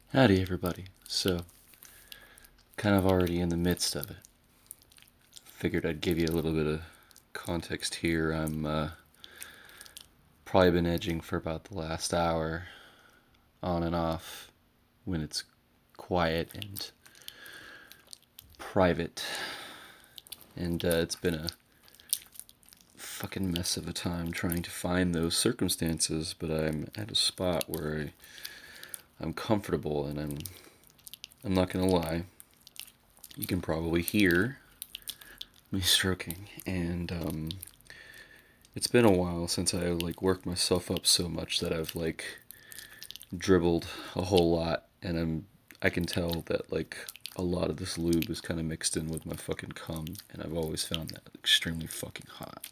Howdy, everybody. So, kind of already in the midst of it. Figured I'd give you a little bit of context here. I'm probably been edging for about the last hour, on and off, when it's quiet and private. And it's been a fucking mess of a time trying to find those circumstances, but I'm at a spot where I'm comfortable and I'm not gonna lie. You can probably hear me stroking, and it's been a while since I like worked myself up so much that I've like dribbled a whole lot, and I can tell that like a lot of this lube is kind of mixed in with my fucking cum, and I've always found that extremely fucking hot.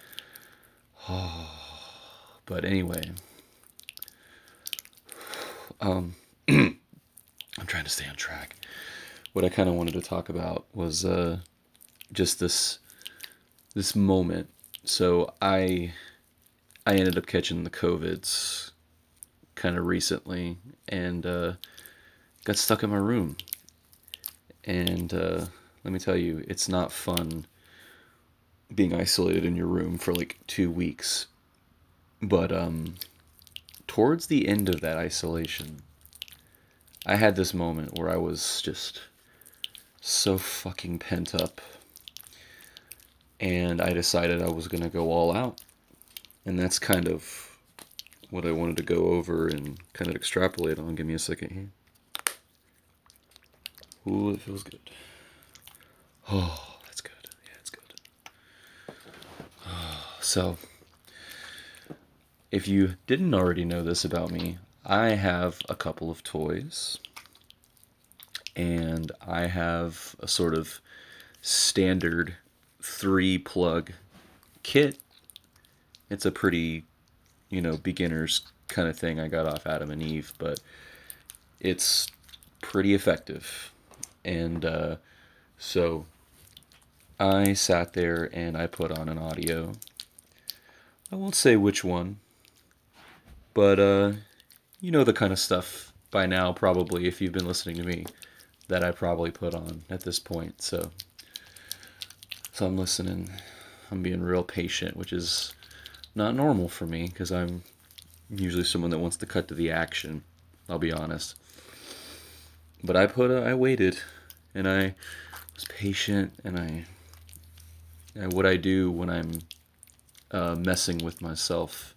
But anyway, um, I'm trying to stay on track. What I kind of wanted to talk about was just this moment. So I ended up catching the COVIDs kind of recently, and got stuck in my room. And let me tell you, it's not fun being isolated in your room for like 2 weeks. But towards the end of that isolation, I had this moment where I was just so fucking pent up, and I decided I was gonna go all out. And that's kind of what I wanted to go over and kind of extrapolate on. Give me a second here. Ooh, it feels good. Oh, that's good. Yeah, it's good. So, if you didn't already know this about me, I have a couple of toys, and I have a sort of standard 3 plug kit. It's a pretty, beginner's kind of thing I got off Adam and Eve, but it's pretty effective. And so I sat there and I put on an audio. I won't say which one, but you know the kind of stuff by now, probably, if you've been listening to me, that I probably put on at this point. So I'm listening. I'm being real patient, which is not normal for me because I'm usually someone that wants to cut to the action. I'll be honest. But I waited, and I was patient, and what I do when I'm messing with myself,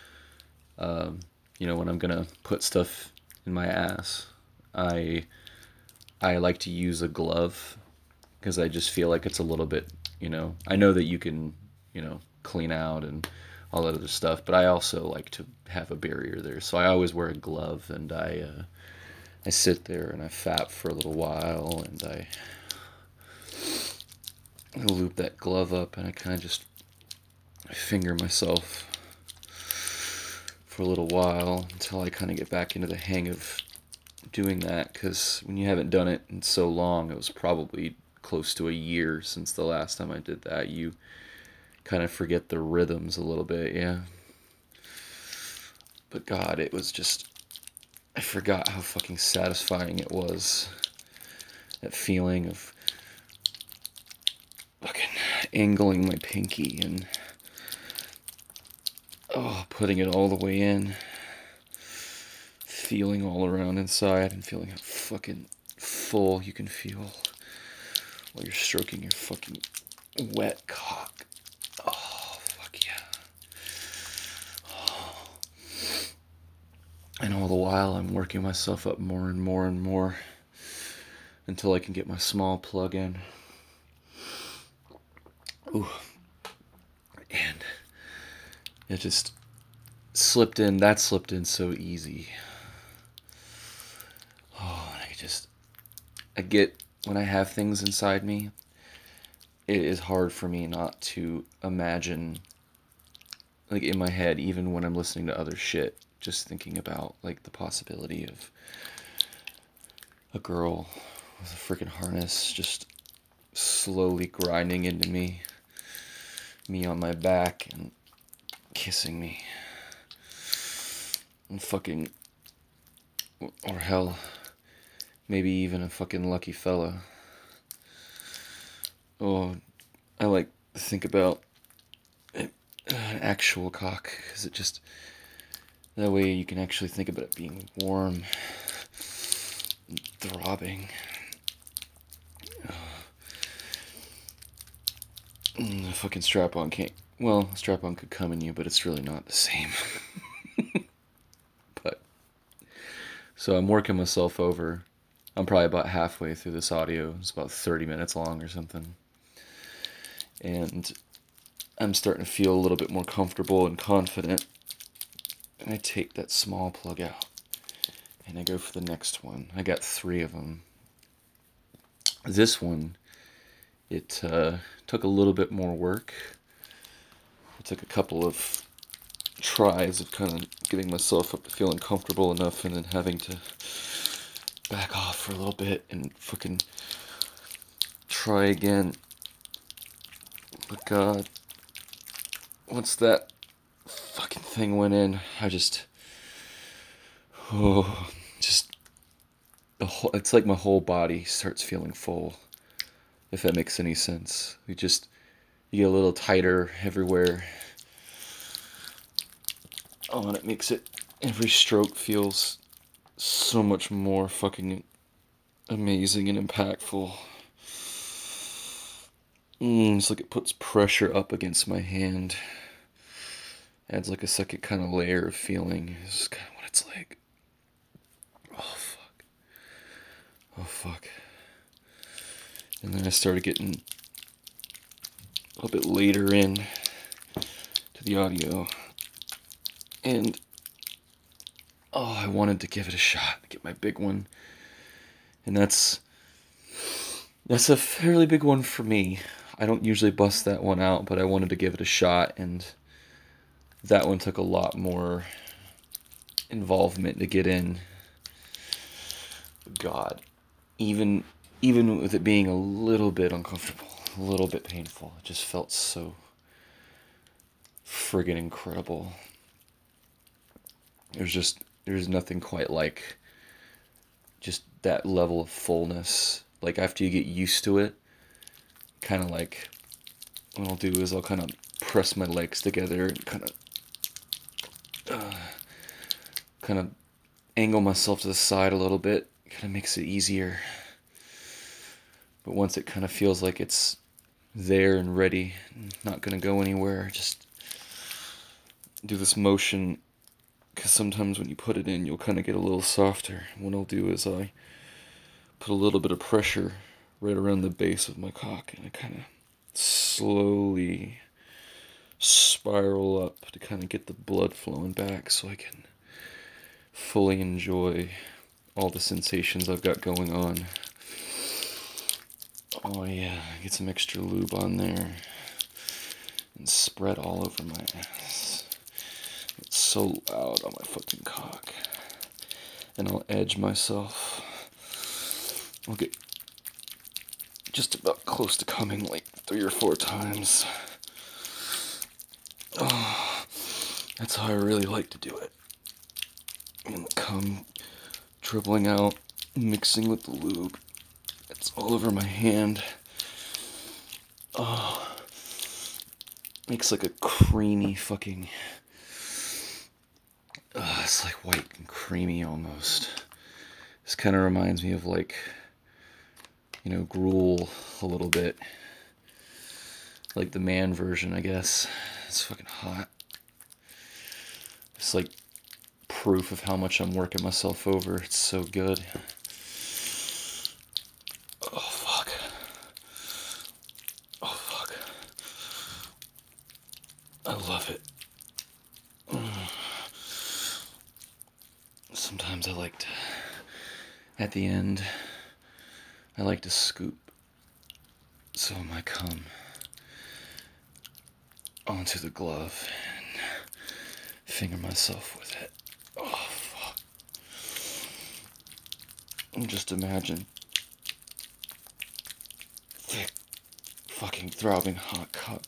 when I'm gonna put stuff in my ass, I I like to use a glove because I just feel like it's a little bit, I know that you can, clean out and all that other stuff, but I also like to have a barrier there. So I always wear a glove, and I sit there and I fap for a little while, and I loop that glove up, and I kind of just finger myself for a little while until I kind of get back into the hang of doing that, because when you haven't done it in so long, it was probably close to a year since the last time I did that, you kind of forget the rhythms a little bit, yeah. But God, it was just, I forgot how fucking satisfying it was. That feeling of fucking angling my pinky and, oh, putting it all the way in, feeling all around inside, and feeling how fucking full you can feel while you're stroking your fucking wet cock. Oh, fuck yeah. And all the while, I'm working myself up more and more and more until I can get my small plug in. Ooh. And it just slipped in so easy. Oh, and I get, when I have things inside me, it is hard for me not to imagine, like in my head, even when I'm listening to other shit, just thinking about like the possibility of a girl with a freaking harness just slowly grinding into me on my back and kissing me and fucking, or hell, Maybe even a fucking lucky fella. Oh, I like to think about an actual cock, because it just, that way you can actually think about it being warm, throbbing. The fucking strap-on can't, well, strap-on could come in you, but it's really not the same. But, so I'm working myself over. I'm probably about halfway through this audio. It's about 30 minutes long or something. And I'm starting to feel a little bit more comfortable and confident. And I take that small plug out. And I go for the next one. I got 3 of them. This one, it took a little bit more work. It took a couple of tries of kind of getting myself up to feeling comfortable enough, and then having to back off for a little bit and fucking try again. But God, once that fucking thing went in, I just, just the whole, it's like my whole body starts feeling full, if that makes any sense. You get a little tighter everywhere. Oh, and it makes it, every stroke feels so much more fucking amazing and impactful. It's like it puts pressure up against my hand. Adds like a second kind of layer of feeling. It's kind of what it's like. Oh, fuck. Oh, fuck. And then I started getting a little bit later in to the audio. And, oh, I wanted to give it a shot, get my big one. And that's a fairly big one for me. I don't usually bust that one out, but I wanted to give it a shot, and that one took a lot more involvement to get in. God, even with it being a little bit uncomfortable, a little bit painful, it just felt so friggin' incredible. There's nothing quite like just that level of fullness. Like, after you get used to it, kind of like, what I'll do is I'll kind of press my legs together and kind of angle myself to the side a little bit. Kind of makes it easier. But once it kind of feels like it's there and ready, not gonna go anywhere, just do this motion, because sometimes when you put it in, you'll kind of get a little softer. What I'll do is I put a little bit of pressure right around the base of my cock, and I kind of slowly spiral up to kind of get the blood flowing back, so I can fully enjoy all the sensations I've got going on. Oh yeah, get some extra lube on there and spread all over my ass. It's so loud on my fucking cock. And I'll edge myself. I'll get just about close to coming like 3 or 4 times. Oh, that's how I really like to do it. And come dribbling out, mixing with the lube. It's all over my hand. Oh, makes like a creamy fucking, it's like white and creamy almost. This kind of reminds me of, like, you know, gruel a little bit. Like the man version, I guess. It's fucking hot. It's like proof of how much I'm working myself over. It's so good. Oh, fuck. Oh, fuck. I love it. Sometimes I like to, at the end, I like to scoop some of my cum onto the glove and finger myself with it. Oh, fuck. And just imagine thick, fucking throbbing hot cock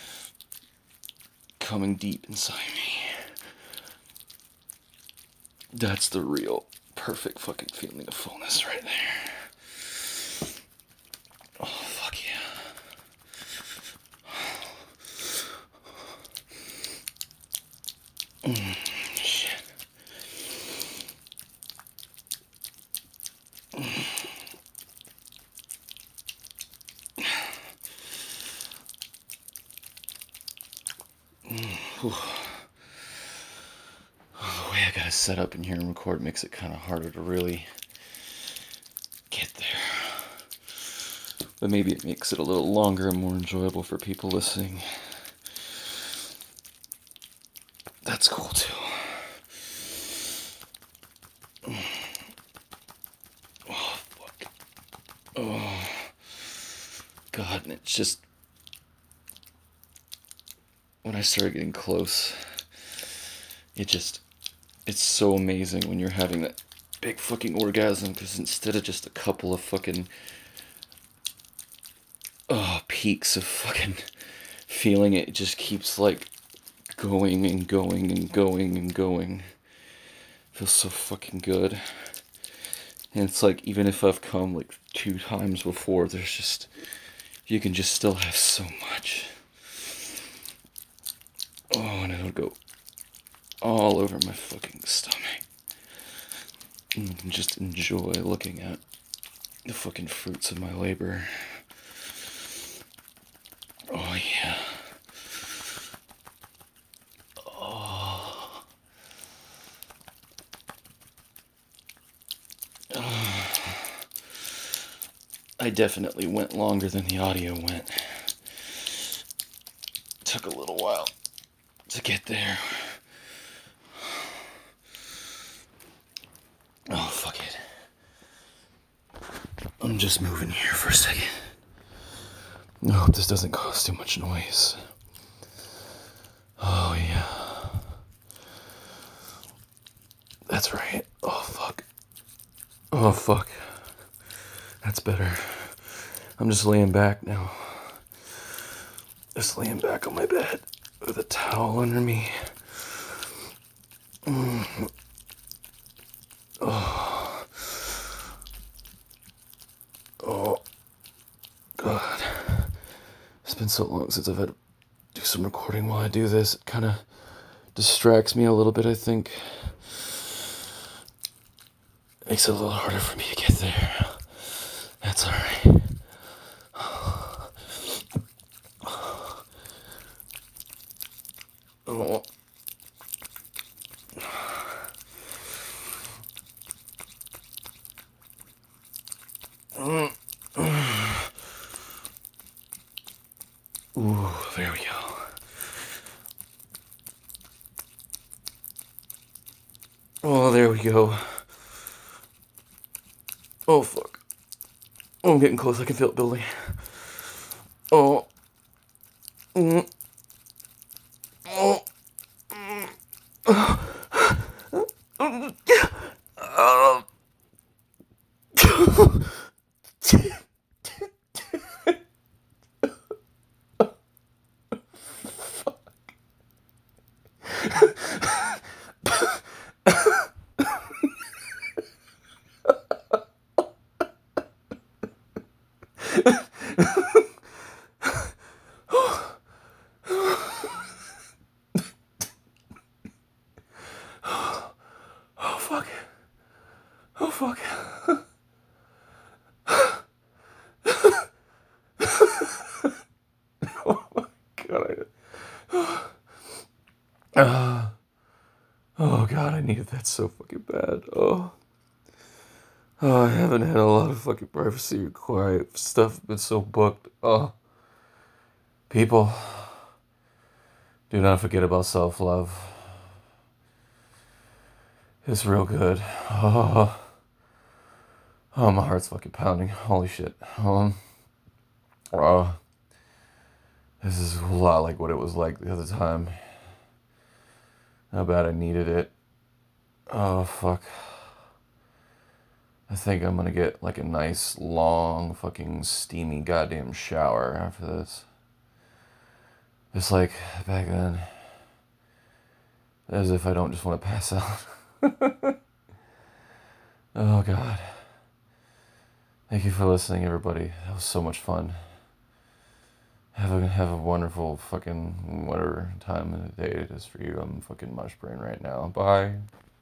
coming deep inside me. That's the real perfect fucking feeling of fullness right there. Oh, fuck yeah. Shit. The way I gotta set up in here and record makes it kind of harder to really get there. But maybe it makes it a little longer and more enjoyable for people listening. That's cool too. Oh, fuck. Oh, God, and it's just... When I started getting close, it's so amazing when you're having that big fucking orgasm, because instead of just a couple of fucking peaks of fucking feeling it just keeps like going and going and going and going. Feels so fucking good. And it's like, even if I've come like 2 times before, there's just, you can just still have so much. Oh, and it'll go all over my fucking stomach. And I can just enjoy looking at the fucking fruits of my labor. Oh, yeah. Oh. I definitely went longer than the audio went. Took a little while to get there. Oh, fuck it. I'm just moving here for a second. I hope this doesn't cause too much noise. Oh, yeah. That's right. Oh, fuck. Oh, fuck. That's better. I'm just laying back now. Just laying back on my bed with a towel under me. Oh. Oh. God. It's been so long since I've had to do some recording while I do this. It kind of distracts me a little bit, I think. Makes it a little harder for me to get there. That's alright. Oh. Ooh, there we go. Oh, there we go. Oh, fuck. Oh, I'm getting close. I can feel it building. Oh. Mm. Oh. Oh, fuck. Oh, fuck. Oh, my God. Oh, God, I needed that so fucking bad. Oh. Oh, I haven't had a lot of fucking privacy or quiet stuff. Been so booked. Oh. People, do not forget about self-love. It's real good. Oh. Oh, my heart's fucking pounding. Holy shit. Oh. This is a lot like what it was like the other time. How bad I needed it. Oh, fuck. I think I'm gonna get like a nice, long, fucking steamy goddamn shower after this. Just like back then. As if I don't just want to pass out. Oh God. Thank you for listening, everybody. That was so much fun. Have a wonderful fucking whatever time of the day it is for you. I'm fucking mush brain right now. Bye.